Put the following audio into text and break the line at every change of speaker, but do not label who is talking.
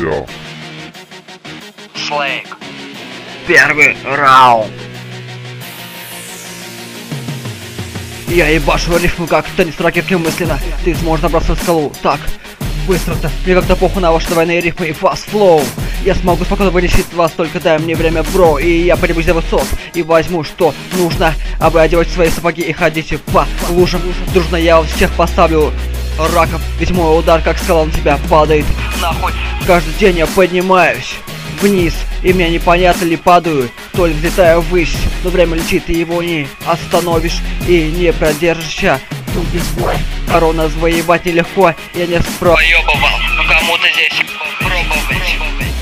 все.
Слейк. Первый раунд. Я ебашу рифму, как Деннис Ракерки мысленно. Ты сможешь набраться в скалу. Так, быстро-то. Мне как-то похуй на ваши двойные рифмы и фаст флоу. Я смогу спокойно вылечить вас, только дай мне время, бро. И я поднимусь до высот и возьму, что нужно. А вы одевайте свои сапоги и ходите по лужам. Дружно я вас всех поставлю раков. Ведь мой удар, как скала, на тебя падает. Нахуй. Каждый день я поднимаюсь вниз, и мне непонятно ли падаю, то ли взлетаю ввысь. Но время летит, и его не остановишь и не продержишься. Тут без боя. Корона завоевать нелегко, я не проебывал. Ну кому-то здесь попробовать.